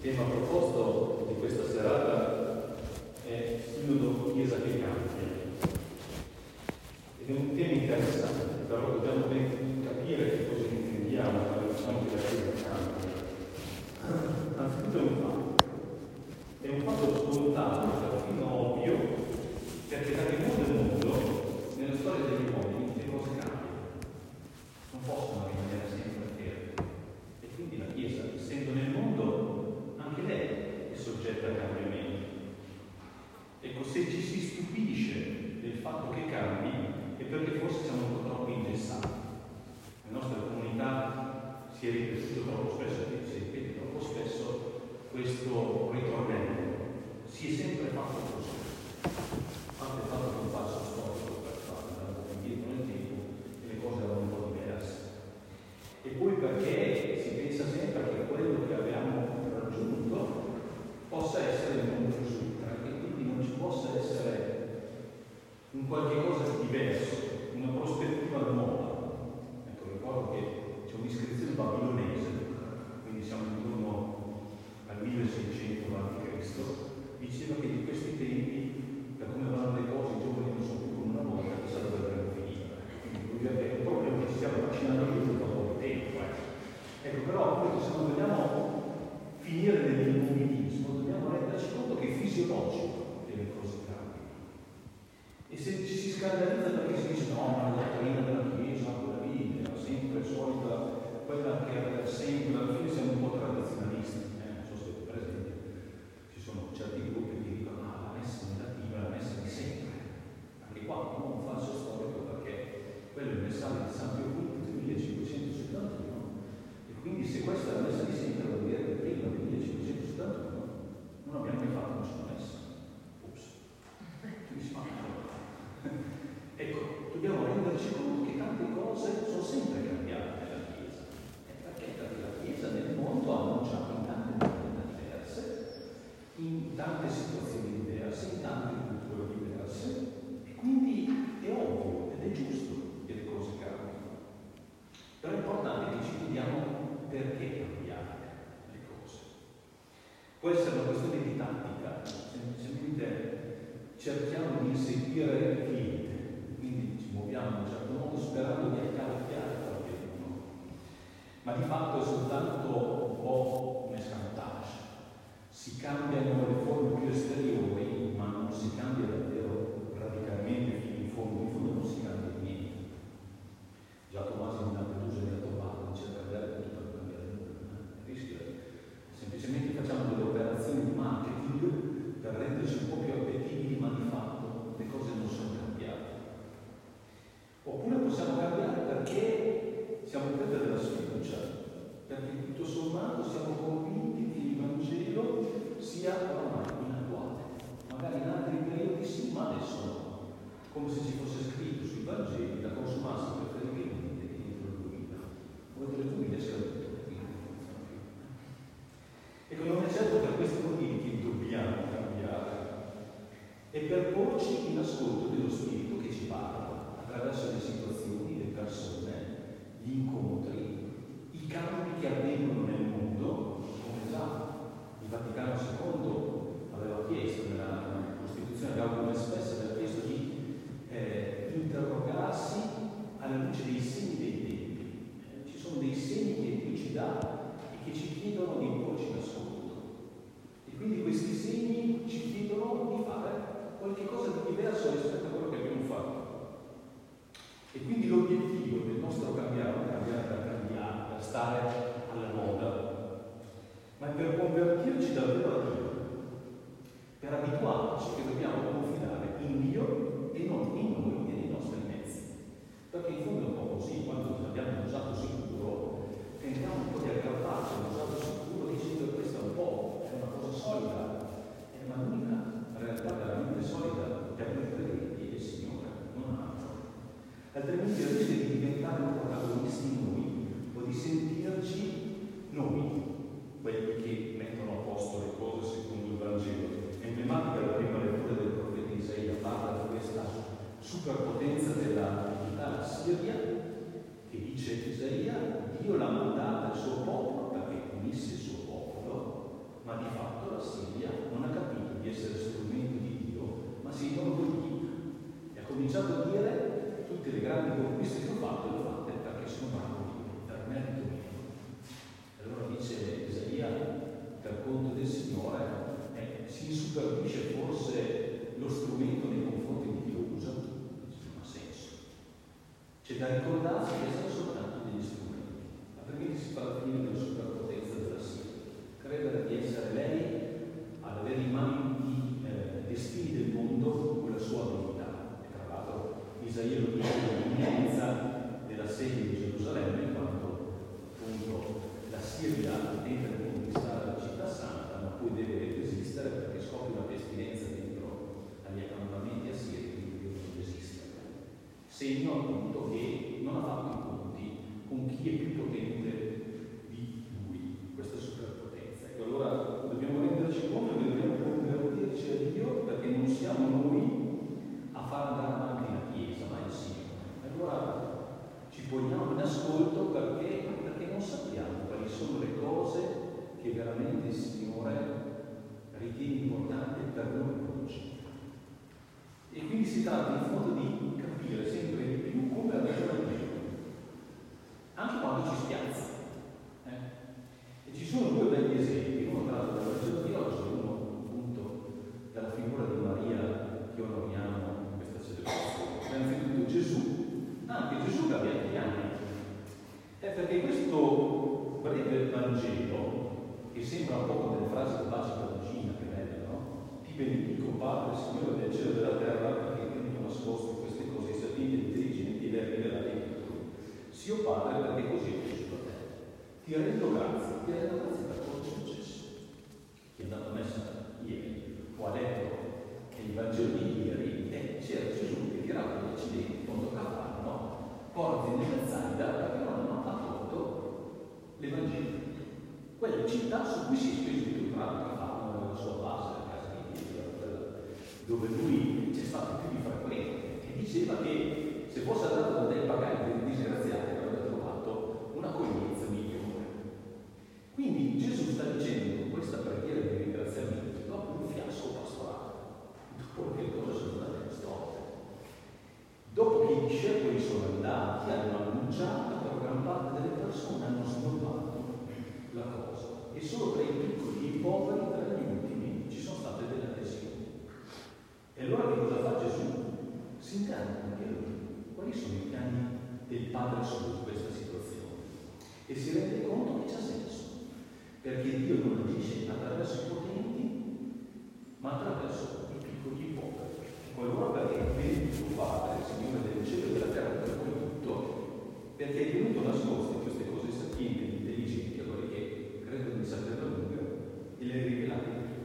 tema proposto di questa serata è Sinodo Chiesa che cambia. Ed è un tema interessante, però dobbiamo ben capire che cosa intendiamo quando diciamo che la Chiesa cambia. Anzitutto è un fatto scontato, perfino ovvio, perché da che mondo nella storia degli uomini le cose cambiano, non possono rimanere sempre ferme. E quindi la Chiesa, essendo nel mondo, anche lei è soggetta a cambiamenti. Ecco, se ci si stupisce del fatto che cambi, è perché forse siamo un po' troppo ingessati. La nostra comunità si è ripetuto troppo spesso, si ripete troppo spesso questo ritornello. Si è sempre fatto così. Fatto che un falso storico per farlo, andare un po' indietro nel tempo e le cose erano un po' diverse. E poi perché si pensa sempre che quello che abbiamo raggiunto possa essere il non più ultra, e quindi non ci possa essere un qualche cosa di diverso, una prospettiva nuova. Ecco, ricordo che c'è un'iscrizione babilonese, quindi siamo intorno al 1600 a.C., diceva che di questi tempi, da come vanno le cose, i giovani non sono più come una volta, chissà dove avrebbero finito. Quindi vuol dire che è un problema che ci stiamo vaccinando tutto da poco tempo. Ecco, però appunto, se non vogliamo finire nell'immobilismo, dobbiamo renderci conto che è fisiologico che le cose cambiano. E se ci si scandalizza perché si dice no, ma la dottrina della Chiesa, quella lì, era sempre solita, quella che era per sempre, alla fine siamo un po' tradizionalisti. Non so se avete presente, ci sono certi gruppi che dicono la messa negativa è la messa di sempre. Anche qua non un falso storico, perché quello è il messaggio di San Pio V del 1571. E quindi se questa è la messa di sempre, vuol dire che prima del 1571 non abbiamo mai fatto nessuna messa. Ops. Quindi si fa. Ecco, dobbiamo renderci conto che tante cose sono sempre cambiate nella Chiesa. Perché la Chiesa nel mondo ha annunciato in tante maniere diverse, in tante situazioni diverse, in tante culture diverse, e quindi è ovvio ed è giusto che le cose cambino. Però è importante che ci chiediamo perché cambiare le cose. Può essere una questione di tattica, semplicemente cerchiamo di inseguire il cliente, quindi ci muoviamo in un certo modo sperando di accalappiare qualcuno, ma di fatto è soltanto un po' un escamotage. Si cambiano le forme più esteriori, ma non si cambia davvero radicalmente fino in fondo non si cambia niente. Già Tommaso in Lampedusa mi ha trovato, dice cambiare tutto per cambiare nulla, rischia. Semplicemente facciamo delle operazioni di marketing per renderci un po' più appetibili, ma di fatto le cose non sono cambiate. Oppure possiamo cambiare perché siamo presi della sfiducia, perché tutto sommato siamo convinti che il Vangelo sia ormai inattuale. Magari in altri periodi sì, ma adesso no. Come se ci fosse scritto sui Vangeli da consumarsi preferibilmente entro il 2000. Oltre il 2000 è scaduto, quindi non funziona più. Ecco, non è certo per questi motivi che dobbiamo cambiare, è per porci in ascolto dello Spirito che ci parla attraverso le situazioni, le persone, gli incontri, i cambi che avvengono nel mondo, come già il Vaticano II aveva chiesto nella Costituzione Gaudium et Spes, aveva chiesto di interrogarsi alla luce dei segni dei tempi. Ci sono dei segni che Dio ci dà e che ci chiedono di porci in ascolto. E quindi questi segni ci chiedono di fare qualche cosa di diverso rispetto a quello che abbiamo fatto. E quindi l'obiettivo del nostro cambiare non è cambiare per cambiare, per stare alla moda, ma è per convertirci davvero a Dio, per abituarci che dobbiamo confidare in Dio e non in noi e nei nostri mezzi. Perché in fondo è un po' così, quando abbiamo usato sicuro, tendiamo un po' di aggrapparci allo usato sicuro dicendo che questo è un po', è una cosa solida, ma l'unica realtà veramente solida per noi credenti è il Signore, non altro. Altrimenti rischia di diventare protagonisti noi o di sentirci noi, quelli che mettono a posto le cose secondo il Vangelo. È emblematica la prima lettura del profeta Isaia, parla di questa superpotenza della divinità Siria, che dice Isaia, Dio l'ha mandata al suo popolo perché punisse il suo popolo, ma insuperbisce forse lo strumento nei confronti di chi lo usa? Non ha senso. C'è da ricordarsi che sono soltanto degli strumenti, altrimenti si fa la fine della superpotenza della Siria. Credere di essere lei, ad avere in mano i destini del mondo con la sua abilità. E tra l'altro Isaia lo dice nell'imminenza della sede di Gerusalemme, quando appunto la Siria tenta di conquistare la città santa, ma poi deve resistere perché scopre una pestilenza dentro agli accampamenti assiri, quindi devono resistere. Segno appunto che non ha fatto i conti con chi è più potente di lui, questa superpotenza. E allora dobbiamo renderci conto che dobbiamo convertirci a Dio, perché non siamo noi a far andare avanti la Chiesa, ma il Signore. Allora ci poniamo in ascolto perché non sappiamo quali sono le cose che veramente il Signore ritiene importanti per noi oggi. E quindi si tratta in fondo di capire sempre di più come ragiona Dio, anche quando ci spiazza. E ci sono due belli esempi, uno tratto dalla Vangelo di oggi, uno appunto dalla figura di Maria che onoriamo in questa celebrazione. Innanzitutto Gesù, anche Gesù che aveva gli anni. Perché questo breve Vangelo, che sembra un po' delle frasi di Baci Perugina, che bella, no? Ti benedico Padre, Signore del cielo e della terra, perché hai tenuto nascosto queste cose ai sapienti e intelligenti e le hai rivelate ai piccoli. Sia Padre, perché così è piaciuto a te. Ti rendo grazie per cosa è successo. Chi è andato a messa ieri, o ha letto il Vangelo di ieri, c'era Gesù che tirava gli accidenti in fondo a capanno, porti nella zaida perché non hanno fatto l'Evangelo. Quella città su cui si è speso di più, tra l'altro nella sua base, la casa di Dio, dove lui c'è stato più di frequente, e diceva che se fosse andato da dei pagani, dei disgraziati, avrebbe trovato un'accoglienza migliore. Quindi Gesù sta dicendo con questa preghiera di ringraziamento, dopo un fiasco pastorale, dopo che cosa sono andate storte, dopo che i discepoli sono andati, hanno annunciato, per gran parte delle persone hanno snobbato la cosa, e solo tra i piccoli e i poveri, tra gli ultimi, ci sono state delle adesioni. E allora che cosa fa Gesù? Si incarna anche lui. Quali sono i piani del Padre su questa situazione? E si rende conto che c'ha senso, perché Dio non agisce attraverso i potenti, ma attraverso i piccoli e i poveri. Allora perché benedetto Padre, Signore del cielo e della terra, per voi tutto, perché è venuto nascosto in queste cose sapienti e intelligenti a quelli che credono di saperlo lungo e le rivelate di più.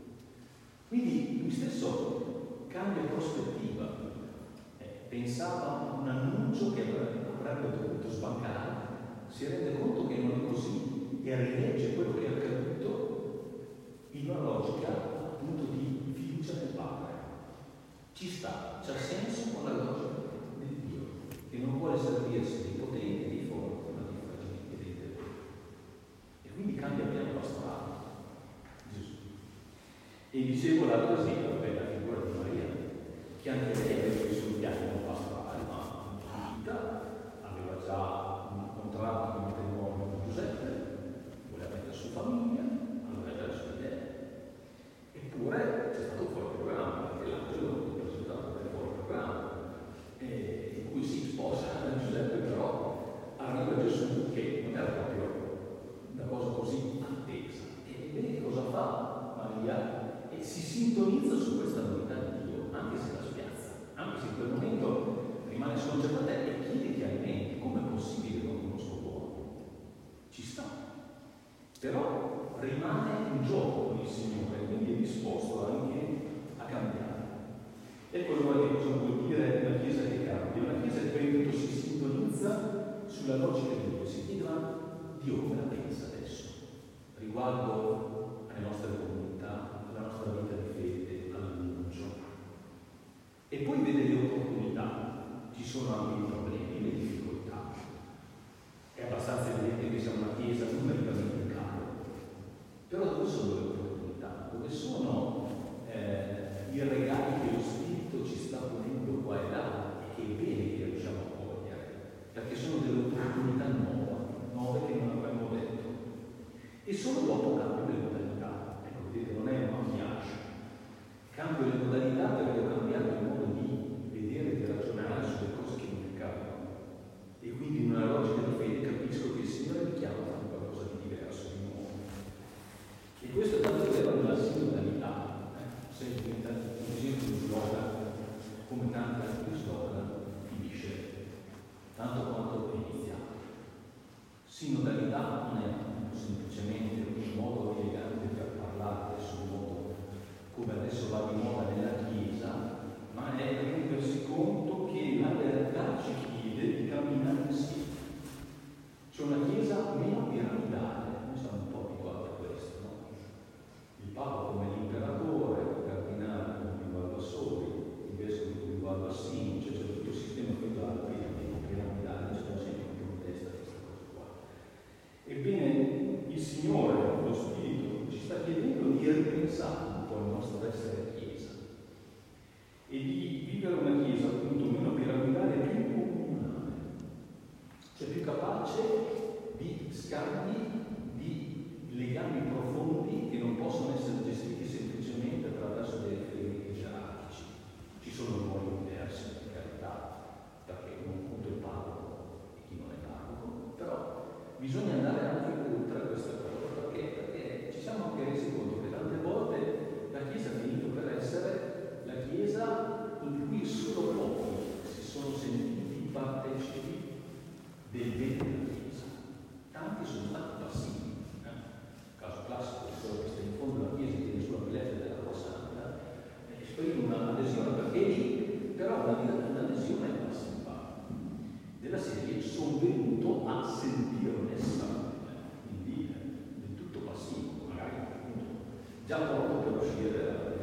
Quindi lui stesso cambia prospettiva. Pensava a un annuncio che avrebbe dovuto sbancare, si rende conto che non è così e rilegge quello che è accaduto in una logica appunto di fiducia nel Padre. Ci sta, c'ha senso con la logica del Dio, che non vuole servirsi dei potenti e dei forti, ma dei fragili e dei deboli. E quindi cambia piano pastorale Gesù. E dicevo l'altro esempio, la figura di Maria, che anche lei aveva i suoi piani non pastorali, ma in vita aveva già un contratto di matrimonio con Giuseppe, voleva mettere su famiglia, aveva già le sue idee. Eppure c'è stato fuori programma, perché l'angelo in cui si sposa Giuseppe, però arriva Gesù che non era proprio una cosa così attesa. E vedi cosa fa Maria? E si sintonizza su questa novità di Dio, anche se la spiazza, anche se in quel momento rimane sconcertata e chiede chiaramente come è possibile che non conosco l'uomo. Ci sta, però rimane in gioco con il Signore, quindi è disposto anche a cambiare. Ecco allora che cosa vuol dire una Chiesa che cambia. Una Chiesa che prima di tutto si sintonizza sulla logica di Dio, si chiede ma Dio come la pensa adesso riguardo alle nostre comunità, alla nostra vita di fede, all'annuncio. E poi vede le opportunità, ci sono anche i problemi, le difficoltà. È abbastanza evidente che siamo una Chiesa numericamente in calo, però dove sono le opportunità? Dove sono i regali che lo Spirito ci sta ponendo qua e là e che è bene che riusciamo a cogliere, perché sono delle opportunità nuove che non avremmo detto. E solo dopo cambio le modalità. Ecco, vedete, non è un mariage, cambio le modalità perché ho cambiato il modo di vedere e di ragionare sulle cose che mi accadono. E quindi in una logica di fede capisco che il Signore mi chiama a fare qualcosa di diverso, di nuovo. E questo è tanto vero nella sinodalità. Se diventa un esempio di slogan, come tanti altri slogan, finisce tanto quanto è iniziato. Sinodalità non è semplicemente un modo elegante per parlare adesso, un modo come adesso va di moda nella Chiesa, ma è rendersi conto che la realtà ci chiede di camminare insieme. C'è una Chiesa meno piramidale, noi siamo un po' abituati a questo, no? Il Papa come l'imperatore, il cardinale come il Valvassori, il vescovo come il Valvassino, c'è tutto il sistema feudale piramidale, noi siamo sempre un po' in testa a questa cosa qua. Ebbene, il Signore, lo Spirito, ci sta chiedendo di ripensare un po' il nostro essere Chiesa e di vivere una Chiesa appunto meno piramidale e più comunale, cioè più capace di scambi, di legami profondi che non possono essere gestiti semplicemente attraverso dei riferimenti gerarchici. Ci sono ruoli diversi, per carità, perché un conto è il parroco e chi non è parroco, però bisogna andare anche oltre a questa cosa, perché ci siamo anche resi conto che tante volte la Chiesa ha finito per essere la Chiesa in cui solo pochi si sono sentiti partecipi del bene della Chiesa. Tanti sono stati passivi. Caso classico, quello che sta in fondo alla Chiesa tiene sulla bellezza della Tua Santa, esprime un'adesione perché è lì, però un'adesione passiva. Della serie sono venuto a sentire messa, quindi del tutto passivo, magari appunto, già pronto per uscire